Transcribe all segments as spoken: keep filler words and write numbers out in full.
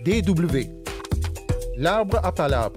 D W. L'arbre à palabres.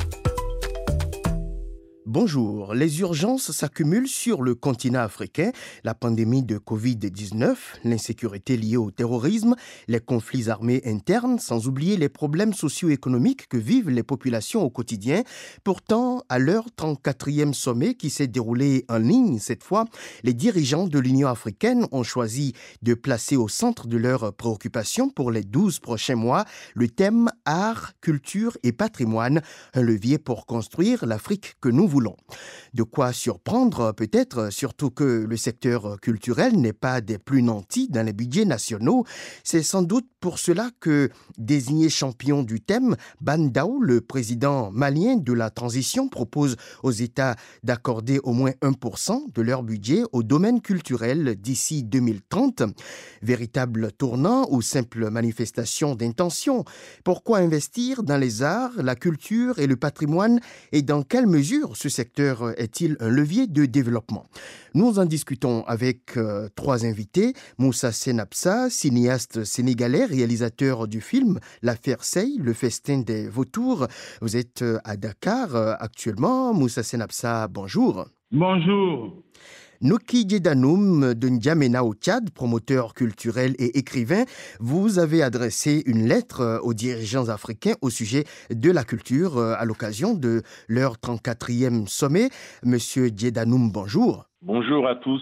Bonjour, les urgences s'accumulent sur le continent africain. La pandémie de covid dix-neuf, l'insécurité liée au terrorisme, les conflits armés internes, sans oublier les problèmes socio-économiques que vivent les populations au quotidien. Pourtant, à leur trente-quatrième sommet qui s'est déroulé en ligne cette fois, les dirigeants de l'Union africaine ont choisi de placer au centre de leurs préoccupations pour les douze prochains mois le thème art, culture et patrimoine, un levier pour construire l'Afrique que nous voulons. De quoi surprendre peut-être, surtout que le secteur culturel n'est pas des plus nantis dans les budgets nationaux. C'est sans doute pour cela que, désigné champion du thème, Ban Dao, le président malien de la transition, propose aux États d'accorder au moins un pour cent de leur budget au domaine culturel d'ici deux mille trente. Véritable tournant ou simple manifestation d'intention? Pourquoi investir dans les arts, la culture et le patrimoine, et dans quelle mesure ce secteur est-il un levier de développement? Nous en discutons avec euh, trois invités. Moussa Senabsa, cinéaste sénégalais, réalisateur du film L'affaire Sey, le festin des vautours. Vous êtes à Dakar euh, actuellement. Moussa Senabsa, bonjour. Bonjour. Noki Djedanoum de N'Djamena au Tchad, promoteur culturel et écrivain, vous avez adressé une lettre aux dirigeants africains au sujet de la culture à l'occasion de leur trente-quatrième sommet. Monsieur Djedanoum, bonjour. Bonjour à tous.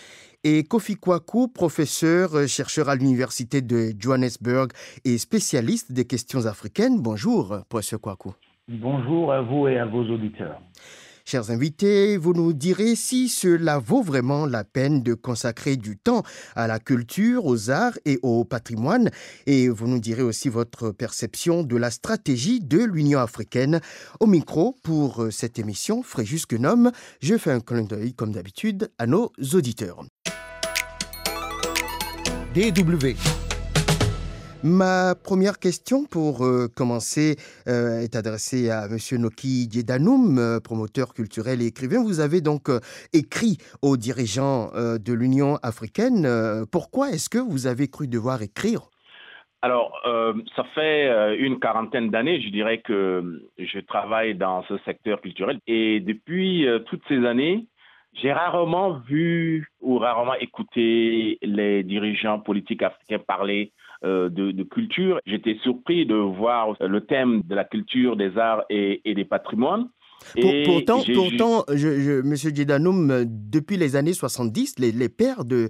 Et Kofi Kwaku, professeur, chercheur à l'université de Johannesburg et spécialiste des questions africaines. Bonjour, professeur Kwaku. Bonjour à vous et à vos auditeurs. Chers invités, vous nous direz si cela vaut vraiment la peine de consacrer du temps à la culture, aux arts et au patrimoine. Et vous nous direz aussi votre perception de la stratégie de l'Union africaine. Au micro, pour cette émission, Fréjus Quenom, je fais un clin d'œil, comme d'habitude, à nos auditeurs. D W. Ma première question pour euh, commencer euh, est adressée à M. Noki Djedanoum, euh, promoteur culturel et écrivain. Vous avez donc euh, écrit aux dirigeants euh, de l'Union africaine. Euh, pourquoi est-ce que vous avez cru devoir écrire? Alors, euh, ça fait euh, une quarantaine d'années, je dirais que je travaille dans ce secteur culturel. Et depuis euh, toutes ces années, j'ai rarement vu ou rarement écouté les dirigeants politiques africains parler euh, de, de culture. J'étais surpris de voir le thème de la culture, des arts et, et des patrimoines. Pour, pourtant, pourtant je, je, M. Djedanoum, depuis les années soixante-dix, les, les pères de,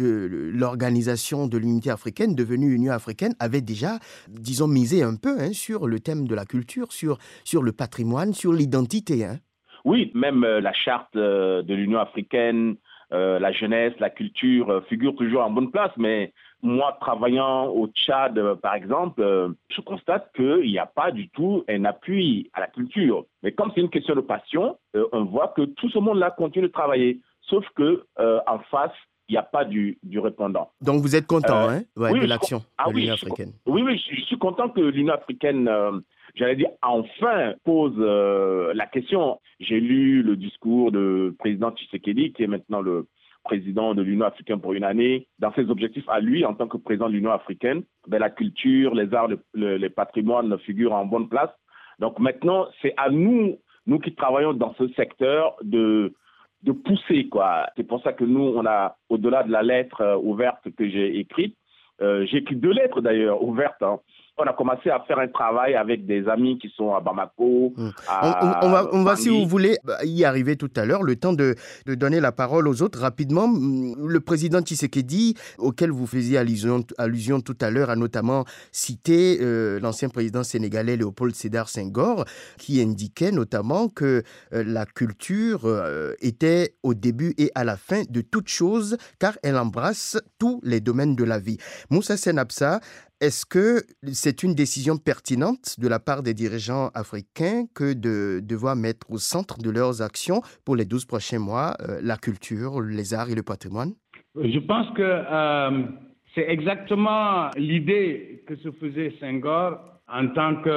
de l'organisation de l'unité africaine, devenue Union africaine, avaient déjà, disons, misé un peu hein, sur le thème de la culture, sur, sur le patrimoine, sur l'identité. Hein. Oui, même euh, la charte euh, de l'Union africaine, euh, la jeunesse, la culture euh, figurent toujours en bonne place. Mais moi, travaillant au Tchad, euh, par exemple, euh, je constate qu'il n'y a pas du tout un appui à la culture. Mais comme c'est une question de passion, euh, on voit que tout ce monde-là continue de travailler. Sauf que euh, en face, il n'y a pas du, du répondant. Donc vous êtes content euh, hein, ouais, oui, de l'action ah, de l'Union oui, africaine? Oui, oui, je, je suis content que l'Union africaine... Euh, J'allais dire, enfin, pose euh, la question. J'ai lu le discours du président Tshisekedi, qui est maintenant le président de l'Union africaine pour une année. Dans ses objectifs à lui, en tant que président de l'Union africaine, ben, la culture, les arts, le, le, les patrimoines figurent en bonne place. Donc maintenant, c'est à nous, nous qui travaillons dans ce secteur, de, de pousser, quoi. C'est pour ça que nous, on a, au-delà de la lettre euh, ouverte que j'ai écrite, euh, j'ai écrit deux lettres d'ailleurs ouvertes, hein. On a commencé à faire un travail avec des amis qui sont à Bamako. Mmh. À on, on, va, on va, si vous voulez, y arriver tout à l'heure, le temps de, de donner la parole aux autres. Rapidement, le président Tshisekedi, auquel vous faisiez allusion, allusion tout à l'heure, a notamment cité euh, l'ancien président sénégalais Léopold Sédar Senghor, qui indiquait notamment que euh, la culture euh, était au début et à la fin de toute chose, car elle embrasse tous les domaines de la vie. Moussa Senabsa, est-ce que c'est une décision pertinente de la part des dirigeants africains que de devoir mettre au centre de leurs actions pour les douze prochains mois euh, la culture, les arts et le patrimoine? Je pense que euh, c'est exactement l'idée que se faisait Senghor en tant que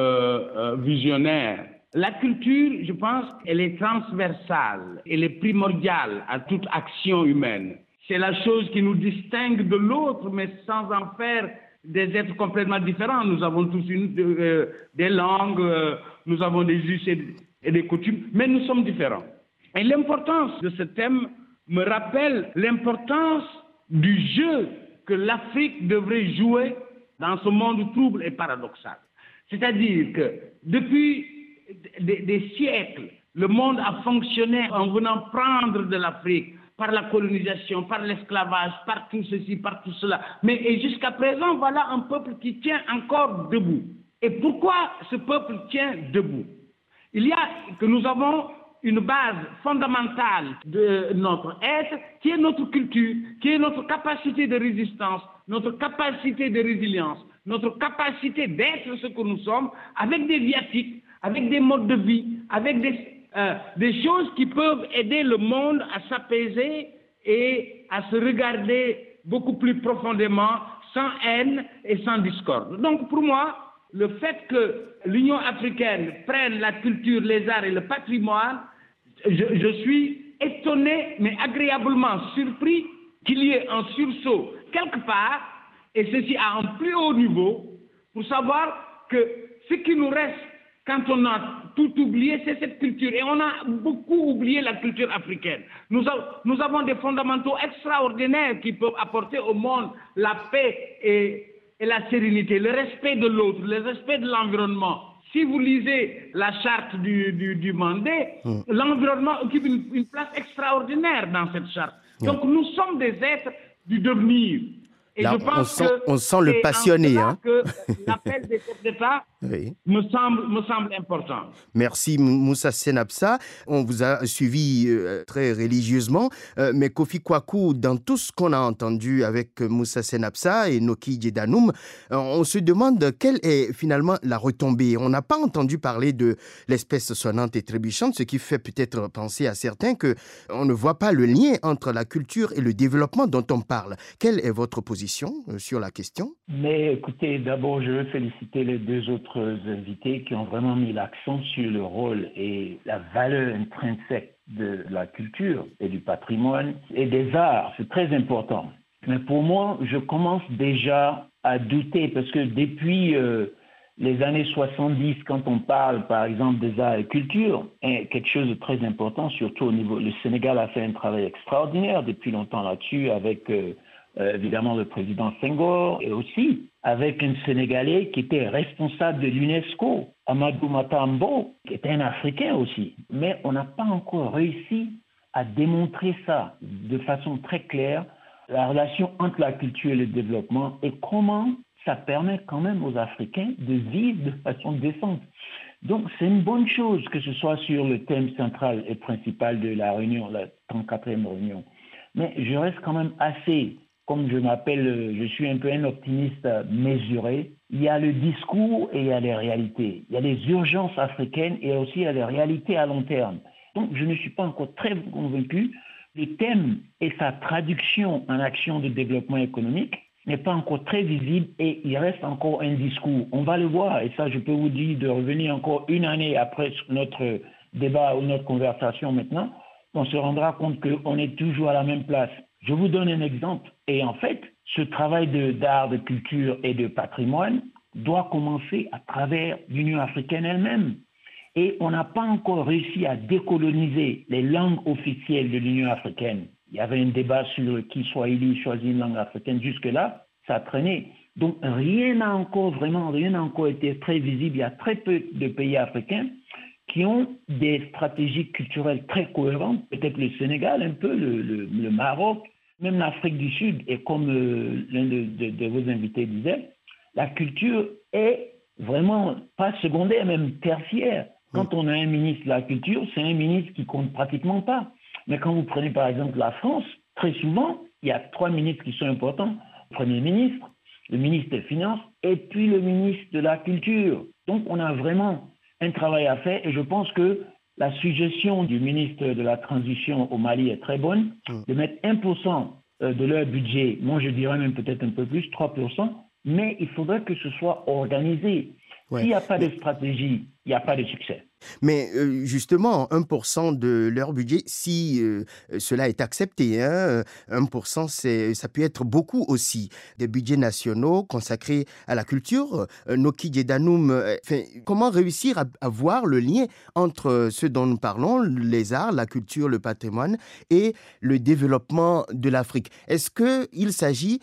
euh, visionnaire. La culture, je pense, elle est transversale, elle est primordiale à toute action humaine. C'est la chose qui nous distingue de l'autre, mais sans en faire des êtres complètement différents. Nous avons tous une, euh, des langues, euh, nous avons des us et, et des coutumes, mais nous sommes différents. Et l'importance de ce thème me rappelle l'importance du jeu que l'Afrique devrait jouer dans ce monde trouble et paradoxal. C'est-à-dire que depuis des, des siècles, le monde a fonctionné en venant prendre de l'Afrique par la colonisation, par l'esclavage, par tout ceci, par tout cela. Mais et jusqu'à présent, voilà un peuple qui tient encore debout. Et pourquoi ce peuple tient debout? Il y a que nous avons une base fondamentale de notre être, qui est notre culture, qui est notre capacité de résistance, notre capacité de résilience, notre capacité d'être ce que nous sommes, avec des viatiques, avec des modes de vie, avec des, euh, des choses qui peuvent aider le monde à s'apaiser et à se regarder beaucoup plus profondément, sans haine et sans discorde. Donc pour moi, le fait que l'Union africaine prenne la culture, les arts et le patrimoine, je, je suis étonné, mais agréablement surpris qu'il y ait un sursaut quelque part, et ceci à un plus haut niveau, pour savoir que ce qui nous reste quand on a tout oublié, c'est cette culture. Et on a beaucoup oublié la culture africaine. Nous, a, nous avons des fondamentaux extraordinaires qui peuvent apporter au monde la paix et, et la sérénité, le respect de l'autre, le respect de l'environnement. Si vous lisez la charte du, du, du Mandé, mmh. l'environnement occupe une, une place extraordinaire dans cette charte. Mmh. Donc nous sommes des êtres du devenir. Et Là, je pense on sent, que on sent le passionné. Hein. que l'appel des chefs d'État oui. me, semble, me semble important. Merci Moussa Senapsa. On vous a suivi euh, très religieusement. Euh, mais Kofi Kwaku, dans tout ce qu'on a entendu avec Moussa Senapsa et Noki Djedanoum, euh, on se demande quelle est finalement la retombée. On n'a pas entendu parler de l'espèce sonnante et trébuchante, ce qui fait peut-être penser à certains qu'on ne voit pas le lien entre la culture et le développement dont on parle. Quelle est votre position sur la question? Mais écoutez, d'abord, je veux féliciter les deux autres invités qui ont vraiment mis l'accent sur le rôle et la valeur intrinsèque de la culture et du patrimoine et des arts. C'est très important. Mais pour moi, je commence déjà à douter parce que depuis euh, les années soixante-dix, quand on parle par exemple des arts et culture, est quelque chose de très important, surtout au niveau... Le Sénégal a fait un travail extraordinaire depuis longtemps là-dessus avec... Euh, Euh, évidemment le président Senghor, et aussi avec un Sénégalais qui était responsable de l'UNESCO, Amadou Matambo, qui était un Africain aussi. Mais on n'a pas encore réussi à démontrer ça de façon très claire, la relation entre la culture et le développement, et comment ça permet quand même aux Africains de vivre de façon décente. Donc c'est une bonne chose que ce soit sur le thème central et principal de la réunion, la trente-quatrième réunion. Mais je reste quand même assez... Comme je m'appelle, je suis un peu un optimiste mesuré. Il y a le discours et il y a les réalités. Il y a les urgences africaines et aussi il y a les réalités à long terme. Donc, je ne suis pas encore très convaincu. Le thème et sa traduction en action de développement économique n'est pas encore très visible et il reste encore un discours. On va le voir et ça, je peux vous dire de revenir encore une année après notre débat ou notre conversation maintenant, on se rendra compte qu'on est toujours à la même place. Je vous donne un exemple. Et en fait, ce travail de, d'art, de culture et de patrimoine doit commencer à travers l'Union africaine elle-même. Et on n'a pas encore réussi à décoloniser les langues officielles de l'Union africaine. Il y avait un débat sur qui Swahili choisit une langue africaine. Jusque-là, ça traînait. Donc, rien n'a encore vraiment, rien n'a encore été très visible. Il y a très peu de pays africains qui ont des stratégies culturelles très cohérentes. Peut-être le Sénégal, un peu, le, le, le Maroc, même l'Afrique du Sud, et comme euh, l'un de, de, de vos invités disait, la culture est vraiment pas secondaire, même tertiaire. Quand on a un ministre de la culture, c'est un ministre qui compte pratiquement pas. Mais quand vous prenez par exemple la France, très souvent, il y a trois ministres qui sont importants. Le Premier ministre, le ministre des Finances et puis le ministre de la Culture. Donc on a vraiment un travail à faire et je pense que la suggestion du ministre de la Transition au Mali est très bonne, de mettre un pour cent de leur budget, moi je dirais même peut-être un peu plus, trois pour cent, mais il faudrait que ce soit organisé. Ouais. S'il n'y a pas de stratégie, il n'y a pas de succès. Mais euh, justement, un pour cent de leur budget, si euh, cela est accepté, hein, un pour cent, c'est, ça peut être beaucoup aussi. Des budgets nationaux consacrés à la culture. Euh, Noki Djedanoum, euh, comment réussir à, à voir le lien entre ce dont nous parlons, les arts, la culture, le patrimoine et le développement de l'Afrique? Est-ce qu'il s'agit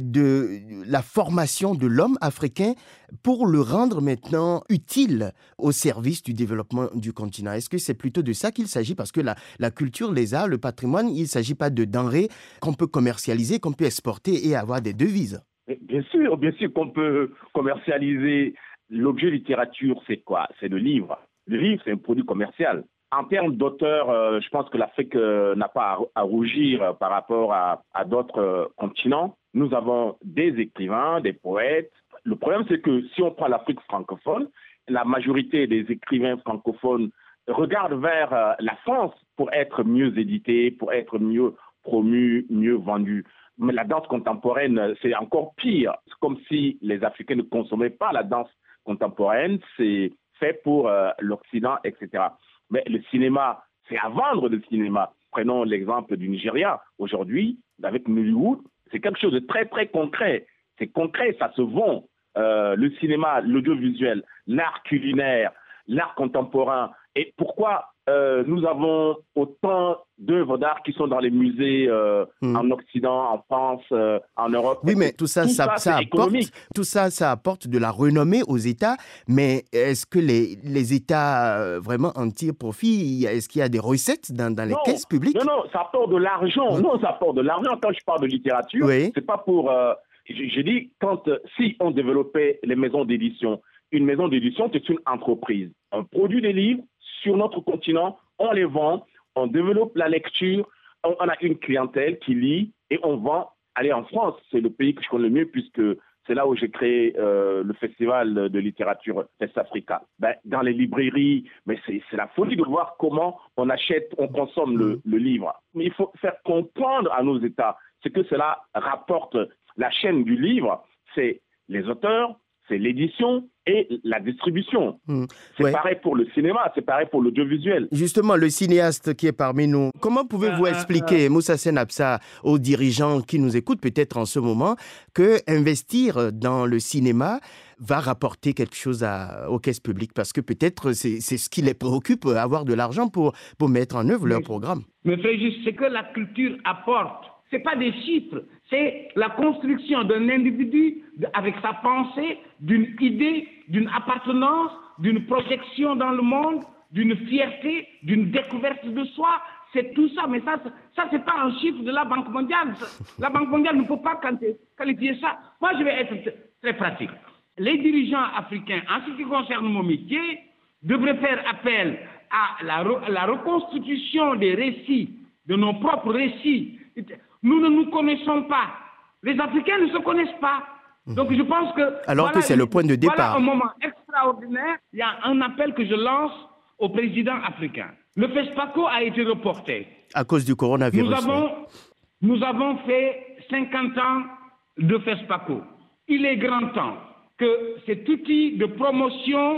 de la formation de l'homme africain pour le rendre maintenant utile au service du développement du continent? Est-ce que c'est plutôt de ça qu'il s'agit? Parce que la, la culture, les arts, le patrimoine, il ne s'agit pas de denrées qu'on peut commercialiser, qu'on peut exporter et avoir des devises. Bien sûr, bien sûr qu'on peut commercialiser. L'objet littérature, c'est quoi? C'est le livre. Le livre, c'est un produit commercial. En termes d'auteurs, euh, je pense que l'Afrique euh, n'a pas à, à rougir euh, par rapport à, à d'autres euh, continents. Nous avons des écrivains, des poètes. Le problème, c'est que si on prend l'Afrique francophone, la majorité des écrivains francophones regardent vers euh, la France pour être mieux édités, pour être mieux promus, mieux vendus. Mais la danse contemporaine, c'est encore pire. C'est comme si les Africains ne consommaient pas la danse contemporaine. C'est fait pour euh, l'Occident, et cetera. Mais le cinéma, c'est à vendre le cinéma. Prenons l'exemple du Nigeria. Aujourd'hui, avec Nollywood, c'est quelque chose de très, très concret. C'est concret, ça se vend. Euh, le cinéma, l'audiovisuel, l'art culinaire, l'art contemporain. Et pourquoi euh, nous avons autant d'œuvres d'art qui sont dans les musées euh, mmh. en Occident, en France, euh, en Europe? Oui, mais tout ça, tout ça, ça, ça apporte, tout ça, ça apporte de la renommée aux États. Mais est-ce que les, les États euh, vraiment en tirent profit? Est-ce qu'il y a des recettes dans, dans les non, caisses publiques? Non, non, ça apporte de l'argent. Mmh. Non, ça apporte de l'argent. Quand je parle de littérature, oui. c'est pas pour... Euh, J'ai dit, quand, si on développait les maisons d'édition, une maison d'édition, c'est une entreprise. On produit des livres sur notre continent, on les vend, on développe la lecture, on, on a une clientèle qui lit et on vend. Allez, en France, c'est le pays que je connais le mieux puisque c'est là où j'ai créé euh, le festival de littérature Fest Africa. Ben, dans les librairies, mais c'est, c'est la folie de voir comment on achète, on consomme le, le livre. Mais il faut faire comprendre à nos États ce que cela rapporte. La chaîne du livre, c'est les auteurs, c'est l'édition et la distribution. Mmh. C'est ouais. pareil pour le cinéma, c'est pareil pour l'audiovisuel. Justement, le cinéaste qui est parmi nous, comment pouvez-vous euh, expliquer, euh, Moussa Senabsa, aux dirigeants qui nous écoutent peut-être en ce moment, que investir dans le cinéma va rapporter quelque chose à, aux caisses publiques? Parce que peut-être c'est, c'est ce qui les préoccupe, avoir de l'argent pour, pour mettre en œuvre leur programme. Mais Frégis, c'est que la culture apporte. Ce n'est pas des chiffres, c'est la construction d'un individu avec sa pensée, d'une idée, d'une appartenance, d'une projection dans le monde, d'une fierté, d'une découverte de soi. C'est tout ça, mais ça, ça c'est pas un chiffre de la Banque mondiale. La Banque mondiale ne peut pas qualifier ça. Moi, je vais être très pratique. Les dirigeants africains, en ce qui concerne mon métier, devraient faire appel à la, à la reconstitution des récits, de nos propres récits. Nous ne nous connaissons pas. Les Africains ne se connaissent pas. Donc je pense que... Alors voilà, que c'est le point de départ. Voilà un moment extraordinaire. Il y a un appel que je lance aux présidents africains. Le FESPACO a été reporté. À cause du coronavirus. Nous avons, nous avons fait cinquante ans de FESPACO. Il est grand temps que cet outil de promotion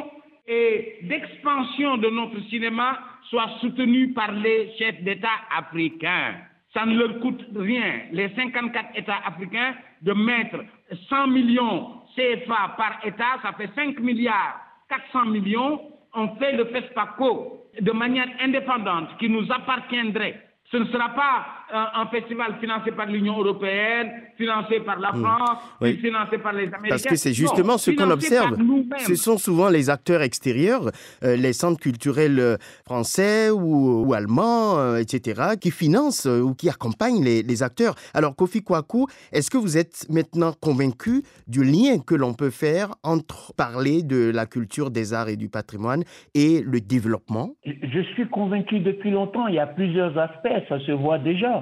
et d'expansion de notre cinéma soit soutenu par les chefs d'État africains. Ça ne leur coûte rien, les cinquante-quatre États africains, de mettre cent millions C F A par État, ça fait cinq milliards quatre cents millions. On fait le FESPACO de manière indépendante qui nous appartiendrait. Ce ne sera pas un, un festival financé par l'Union européenne, financé par la France, mmh. oui. financé par les Américains. Parce que c'est justement non, ce qu'on observe. Ce sont souvent les acteurs extérieurs, euh, les centres culturels français ou, ou allemands, euh, et cetera, qui financent euh, ou qui accompagnent les, les acteurs. Alors, Kofi Kwaku, est-ce que vous êtes maintenant convaincu du lien que l'on peut faire entre parler de la culture, des arts et du patrimoine et le développement? Je suis convaincu depuis longtemps. Il y a plusieurs aspects. Ça se voit déjà.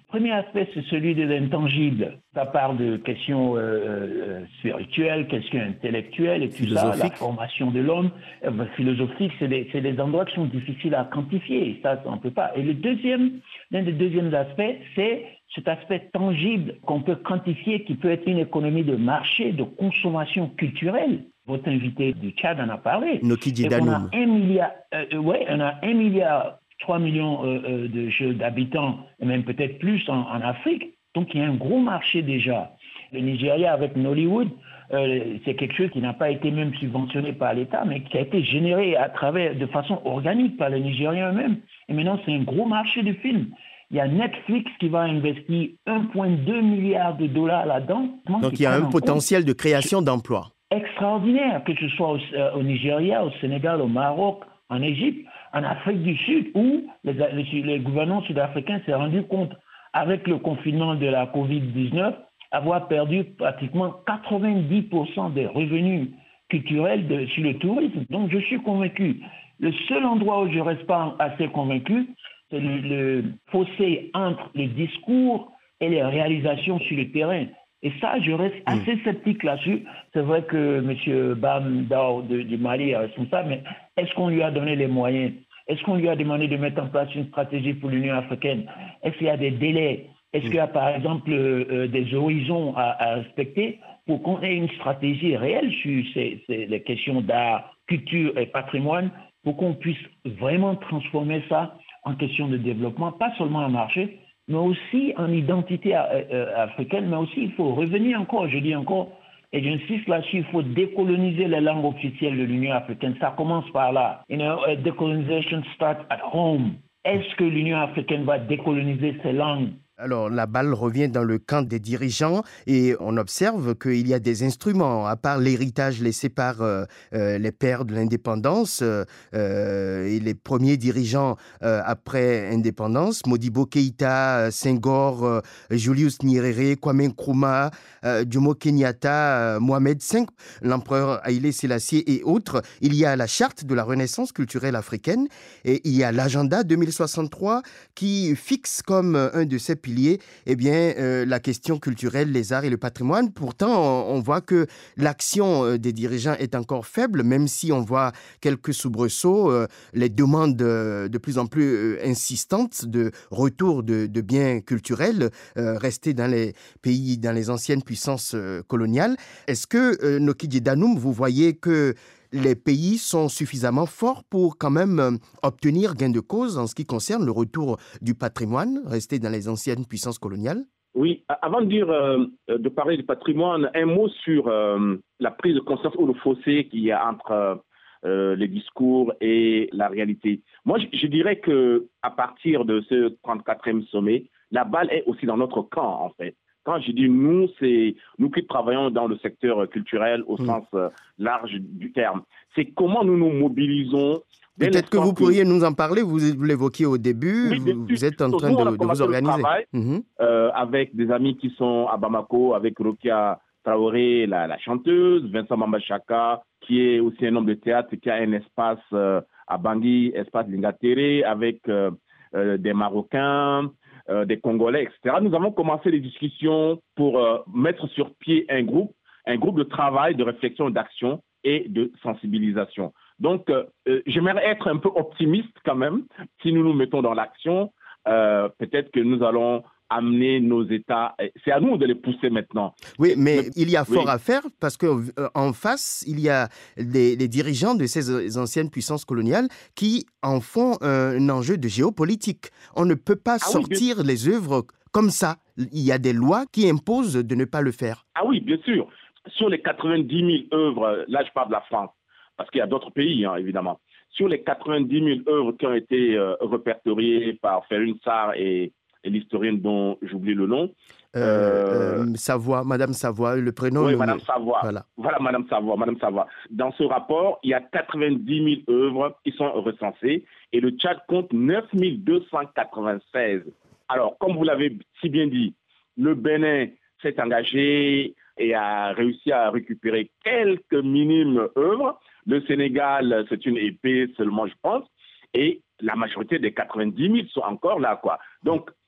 Premier aspect, c'est celui de l'intangible. Ça parle de questions euh, euh, spirituelles, questions intellectuelles et tout ça, la formation de l'homme. Euh, philosophique, c'est des, c'est des endroits qui sont difficiles à quantifier. Et ça, on ne peut pas. Et le deuxième, l'un des deuxièmes aspects, c'est cet aspect tangible qu'on peut quantifier, qui peut être une économie de marché, de consommation culturelle. Votre invité du Tchad en a parlé. Nokidji Et Danoum. on a un milliard, euh, ouais, on a un milliard trois millions euh, euh, de jeux d'habitants, et même peut-être plus en, en Afrique. Donc, il y a un gros marché déjà. Le Nigeria, avec Nollywood, euh, c'est quelque chose qui n'a pas été même subventionné par l'État, mais qui a été généré à travers, de façon organique par les Nigériens eux-mêmes. Et maintenant, c'est un gros marché de films. Il y a Netflix qui va investir un virgule deux milliard de dollars là-dedans. Donc, il y a un potentiel de création d'emplois. Extraordinaire, que ce soit au, euh, au Nigeria, au Sénégal, au Maroc, en Égypte, en Afrique du Sud, où les, les, les gouvernements sud-africains s'est rendu compte, avec le confinement de la covid dix-neuf, avoir perdu pratiquement quatre-vingt-dix pour cent des revenus culturels de, sur le tourisme. Donc, je suis convaincu. Le seul endroit où je ne reste pas assez convaincu, c'est le, le fossé entre le discours et les réalisations sur le terrain. Et ça, je reste assez sceptique là-dessus. C'est vrai que M. Bam Ndao du Mali est responsable, mais est-ce qu'on lui a donné les moyens? Est-ce qu'on lui a demandé de mettre en place une stratégie pour l'Union africaine? Est-ce qu'il y a des délais? Est-ce qu'il y a, par exemple, euh, des horizons à, à respecter pour qu'on ait une stratégie réelle sur ces, ces, les questions d'art, culture et patrimoine, pour qu'on puisse vraiment transformer ça en question de développement, pas seulement un marché, mais aussi en identité euh, africaine, mais aussi il faut revenir encore, je dis encore, et j'insiste là-dessus, il faut décoloniser les langues officielles de l'Union africaine. Ça commence par là. You know, uh, decolonization starts at home. Est-ce que l'Union africaine va décoloniser ses langues? Alors, la balle revient dans le camp des dirigeants et on observe qu'il y a des instruments, à part l'héritage laissé par euh, euh, les pères de l'indépendance euh, euh, et les premiers dirigeants euh, après indépendance, Modibo Keïta, Senghor, euh, Julius Nyerere, Kwame Nkrumah, euh, Jomo Kenyatta, euh, Mohamed cinq, l'empereur Haïlé Sélassié et autres. Il y a la charte de la renaissance culturelle africaine et il y a l'agenda deux mille soixante-trois qui fixe comme un de ses piliers eh bien, euh, la question culturelle, les arts et le patrimoine. Pourtant, on, on voit que l'action euh, des dirigeants est encore faible, même si on voit quelques soubresauts, euh, les demandes euh, de plus en plus euh, insistantes de retour de, de biens culturels euh, restés dans les pays, dans les anciennes puissances euh, coloniales. Est-ce que, euh, Nokidji Danoum, vous voyez que les pays sont suffisamment forts pour quand même euh, obtenir gain de cause en ce qui concerne le retour du patrimoine resté dans les anciennes puissances coloniales? Oui, avant de dire, euh, de parler du patrimoine, un mot sur euh, la prise de conscience ou le fossé qu'il y a entre euh, les discours et la réalité. Moi, je, je dirais que à partir de ce trente-quatrième sommet, la balle est aussi dans notre camp, en fait. Quand je dis nous, c'est nous qui travaillons dans le secteur culturel au mmh. sens euh, large du terme. C'est comment nous nous mobilisons. Peut-être que vous pourriez que... nous en parler, vous, vous l'évoquiez au début, oui, vous, vous êtes en train de, de vous organiser. Mmh. Euh, avec des amis qui sont à Bamako, avec Rokia Traoré, la, la chanteuse, Vincent Mambachaka, qui est aussi un homme de théâtre, qui a un espace euh, à Bangui, espace Lingatere, avec euh, euh, des Marocains, Euh, des Congolais, et cetera. Nous avons commencé les discussions pour euh, mettre sur pied un groupe, un groupe de travail, de réflexion, d'action et de sensibilisation. Donc, euh, euh, j'aimerais être un peu optimiste quand même. Si nous nous mettons dans l'action, euh, peut-être que nous allons amener nos États. C'est à nous de les pousser maintenant. Oui, mais, mais il y a fort oui. à faire parce qu'en euh, face, il y a des, des dirigeants de ces anciennes puissances coloniales qui en font euh, un enjeu de géopolitique. On ne peut pas ah sortir oui, les œuvres comme ça. Il y a des lois qui imposent de ne pas le faire. Ah oui, bien sûr. Sur les quatre-vingt-dix mille œuvres, là je parle de la France, parce qu'il y a d'autres pays, hein, évidemment. Sur les quatre-vingt-dix mille œuvres qui ont été euh, répertoriées par Ferrune Sarr et et l'historienne dont j'oublie le nom. Euh, euh, Savoie, Madame Savoie, le prénom. Oui, le... Madame Savoie. Voilà. voilà, Madame Savoie, Madame Savoie. Dans ce rapport, il y a quatre-vingt-dix mille œuvres qui sont recensées et le Tchad compte neuf mille deux cent quatre-vingt-seize. Alors, comme vous l'avez si bien dit, le Bénin s'est engagé et a réussi à récupérer quelques minimes œuvres. Le Sénégal, c'est une épée seulement, je pense. Et la majorité des quatre-vingt-dix mille sont encore là, quoi. Donc,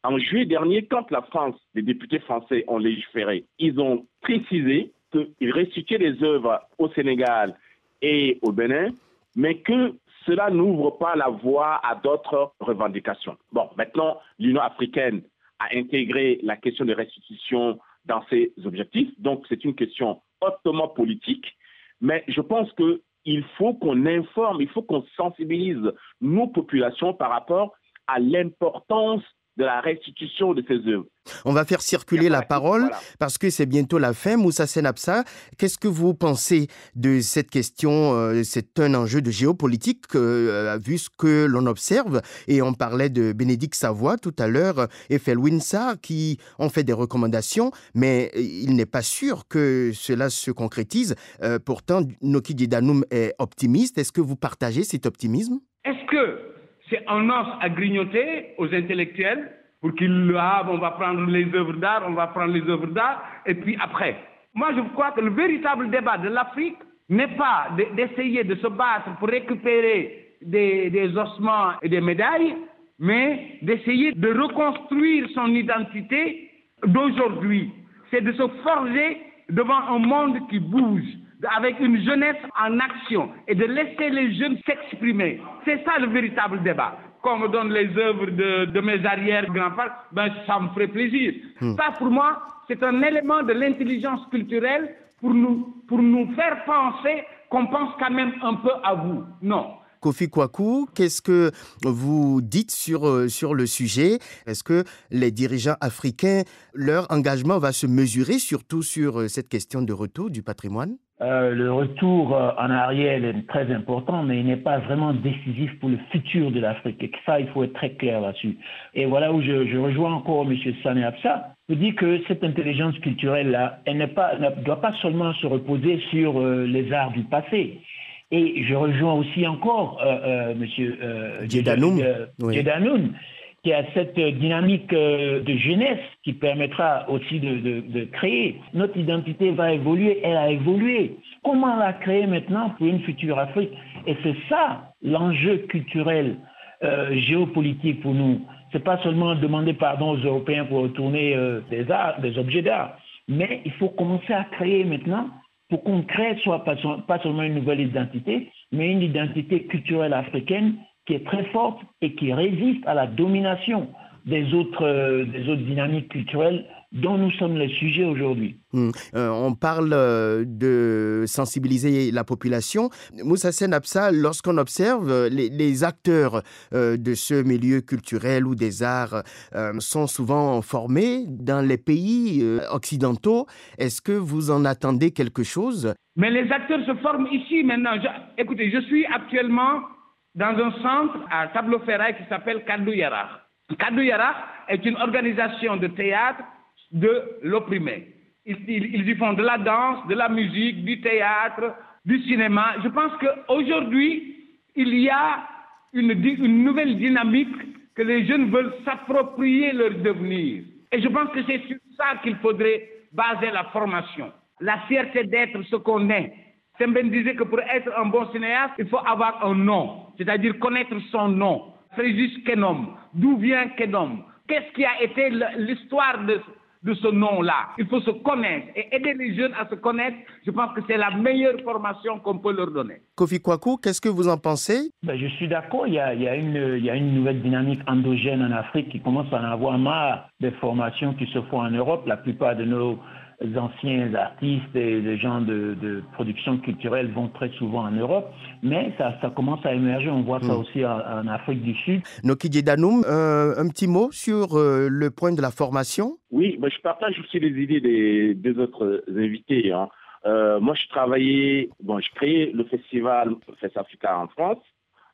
En juillet dernier, quand la France, les députés français ont légiféré, ils ont précisé qu'ils restituaient les œuvres au Sénégal et au Bénin, mais que cela n'ouvre pas la voie à d'autres revendications. Bon, maintenant, l'Union africaine a intégré la question de restitution dans ses objectifs, donc c'est une question hautement politique, mais je pense qu'il faut qu'on informe, il faut qu'on sensibilise nos populations par rapport à l'importance de la restitution de ces œuvres. On va faire circuler la parole voilà. parce que c'est bientôt la fin. Moussa Senabsa, qu'est-ce que vous pensez de cette question? euh, C'est un enjeu de géopolitique euh, vu ce que l'on observe. Et on parlait de Bénédicte Savoy tout à l'heure et Felwine Sarr qui ont fait des recommandations, mais il n'est pas sûr que cela se concrétise. Euh, pourtant, Nokidi Danoum est optimiste. Est-ce que vous partagez cet optimisme? Est-ce que c'est un os à grignoter aux intellectuels pour qu'ils ah, on va prendre les œuvres d'art, on va prendre les œuvres d'art, et puis après. Moi, je crois que le véritable débat de l'Afrique n'est pas d'essayer de se battre pour récupérer des, des ossements et des médailles, mais d'essayer de reconstruire son identité d'aujourd'hui. C'est de se forger devant un monde qui bouge, avec une jeunesse en action et de laisser les jeunes s'exprimer. C'est ça le véritable débat. Qu'on me donne les œuvres de, de mes arrière-grands-parents, ben, ça me ferait plaisir. Mmh. Ça, pour moi, c'est un élément de l'intelligence culturelle pour nous, pour nous faire penser qu'on pense quand même un peu à vous. Non. Kofi Kwaku, qu'est-ce que vous dites sur, sur le sujet? Est-ce que les dirigeants africains, leur engagement va se mesurer surtout sur cette question de retour du patrimoine? Euh, le retour euh, en arrière est très important, mais il n'est pas vraiment décisif pour le futur de l'Afrique. Et ça, il faut être très clair là-dessus. Et voilà où je, je rejoins encore M. Senabsa. Je dis que cette intelligence culturelle-là, elle n'est pas, ne doit pas seulement se reposer sur euh, les arts du passé. Et je rejoins aussi encore euh, euh, M. Euh, Djedanoum, euh, oui. Djedanoum, qui a cette dynamique euh, de jeunesse qui permettra aussi de, de, de créer. Notre identité va évoluer, elle a évolué. Comment la créer maintenant pour une future Afrique? Et c'est ça l'enjeu culturel, euh, géopolitique pour nous. C'est pas seulement demander pardon aux Européens pour retourner euh, des arts, des objets d'art, mais il faut commencer à créer maintenant pour qu'on crée soit pas, pas seulement une nouvelle identité, mais une identité culturelle africaine qui est très forte et qui résiste à la domination des autres, euh, des autres dynamiques culturelles dont nous sommes les sujets aujourd'hui. Mmh. Euh, on parle euh, de sensibiliser la population. Moussa Senabsa, lorsqu'on observe les, les acteurs euh, de ce milieu culturel ou des arts euh, sont souvent formés dans les pays euh, occidentaux. Est-ce que vous en attendez quelque chose? Mais les acteurs se forment ici maintenant. Je, écoutez, je suis actuellement dans un centre à Tableau-Ferraille qui s'appelle Kaddu Yarach. Kaddu Yarach est une organisation de théâtre de l'opprimé. Ils, ils, ils y font de la danse, de la musique, du théâtre, du cinéma. Je pense qu'aujourd'hui, il y a une, une nouvelle dynamique que les jeunes veulent s'approprier leur devenir. Et je pense que c'est sur ça qu'il faudrait baser la formation. La fierté d'être ce qu'on est. Semben disait que pour être un bon cinéaste, il faut avoir un nom, c'est-à-dire connaître son nom. Fréjus Kenom, d'où vient Kenom? Qu'est-ce qui a été l'histoire de, de ce nom-là? Il faut se connaître et aider les jeunes à se connaître. Je pense que c'est la meilleure formation qu'on peut leur donner. Kofi Kwaku, qu'est-ce que vous en pensez? Ben, je suis d'accord, il y, a, il, y a une, il y a une nouvelle dynamique endogène en Afrique qui commence à en avoir marre des formations qui se font en Europe. La plupart de nos anciens artistes et les gens de, de production culturelle vont très souvent en Europe, mais ça, ça commence à émerger, on voit ça mmh. aussi en, en Afrique du Sud. Nokidi Danoum, euh, un petit mot sur euh, le point de la formation? Oui, bah, je partage aussi les idées des deux autres invités. Hein. Euh, moi, je travaillais, bon, je créais le festival Fest Africa en France,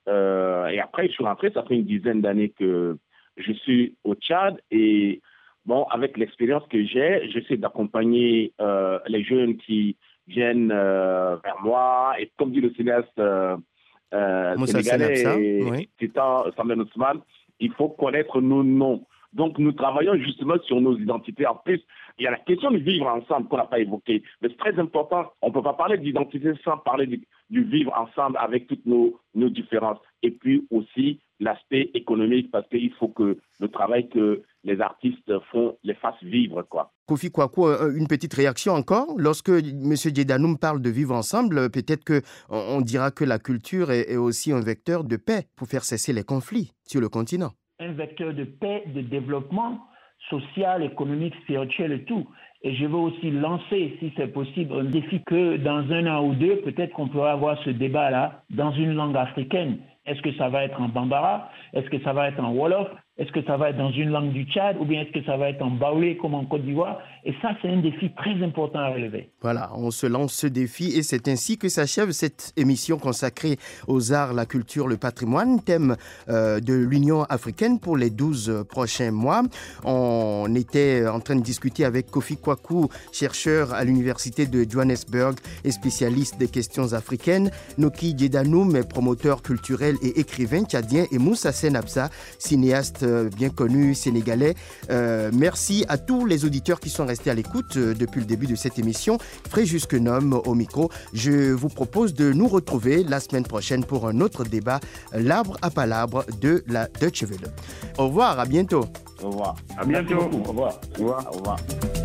euh, et après, je suis rentré, ça fait une dizaine d'années que je suis au Tchad, et bon, avec l'expérience que j'ai, j'essaie d'accompagner euh, les jeunes qui viennent euh, vers moi. Et comme dit le cinéaste euh, euh, sénégalais, oui. Titan Samuel Ousmane, il faut connaître nos noms. Donc, nous travaillons justement sur nos identités. En plus, Il y a la question du vivre ensemble qu'on n'a pas évoquée, mais c'est très important. On ne peut pas parler d'identité sans parler du, du vivre ensemble avec toutes nos, nos différences. Et puis aussi l'aspect économique, parce qu'il faut que le travail que les artistes font les fasse vivre, quoi. Kofi Kwaku, une petite réaction encore. Lorsque M. Djedanoum parle de vivre ensemble, peut-être qu'on dira que la culture est aussi un vecteur de paix pour faire cesser les conflits sur le continent. Un vecteur de paix, de développement social, économique, spirituel et tout. Et je veux aussi lancer, si c'est possible, un défi que dans un an ou deux, peut-être qu'on pourra avoir ce débat-là dans une langue africaine. Est-ce que ça va être en Bambara? Est-ce que ça va être en Wolof? Est-ce que ça va être dans une langue du Tchad? Ou bien est-ce que ça va être en Baoulé comme en Côte d'Ivoire? Et ça, c'est un défi très important à relever. Voilà, on se lance ce défi et c'est ainsi que s'achève cette émission consacrée aux arts, la culture, le patrimoine, thème euh, de l'Union africaine pour les douze prochains mois. On était en train de discuter avec Kofi Kwaku, chercheur à l'université de Johannesburg et spécialiste des questions africaines, Noki Djedanoum, promoteur culturel et écrivain tchadien, et Moussa Senabsa, cinéaste bien connu sénégalais. Euh, merci à tous les auditeurs qui sont restés à l'écoute euh, depuis le début de cette émission. Fréjus Kenom au micro. Je vous propose de nous retrouver la semaine prochaine pour un autre débat, l'arbre à palabre de la Deutsche Welle. Au revoir, à bientôt. Au revoir. À bientôt. Au revoir. Au revoir. Au revoir.